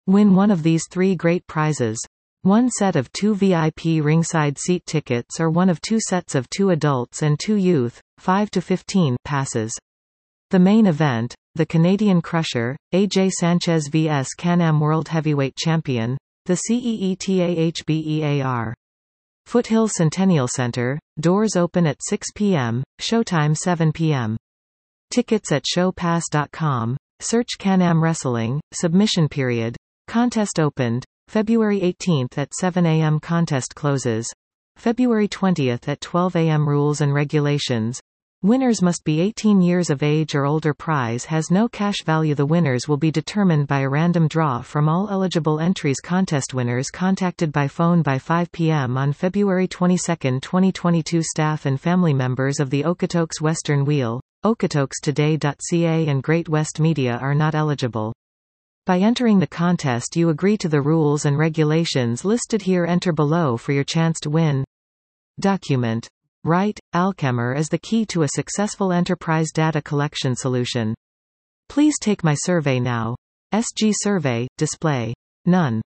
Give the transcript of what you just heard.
Win one of these three great prizes. One set of 2 VIP ringside seat tickets or one of 2 sets of 2 adults and 2 youth, 5 to 15, passes. The main event, the Canadian Crusher, AJ Sanchez vs Can-Am World Heavyweight Champion, the CEETAHBEAR. Foothills Centennial Center, doors open at 6 p.m., showtime 7 p.m. Tickets at showpass.com. Search Can-Am Wrestling, submission period. Contest opened February 18 at 7 a.m. Contest closes February 20 at 12 a.m. Rules and regulations. Winners must be 18 years of age or older. Prize has no cash value. The winners will be determined by a random draw from all eligible entries. Contest winners contacted by phone by 5 p.m. on February 22, 2022. Staff and family members of the Okotoks Western Wheel, okotoks.today.ca and Great West Media are not eligible. By entering the contest you agree to the rules and regulations listed here. Enter below for your chance to win. Document. Right, Alchemer is the key to a successful enterprise data collection solution. Please take my survey now. SG Survey, display. None.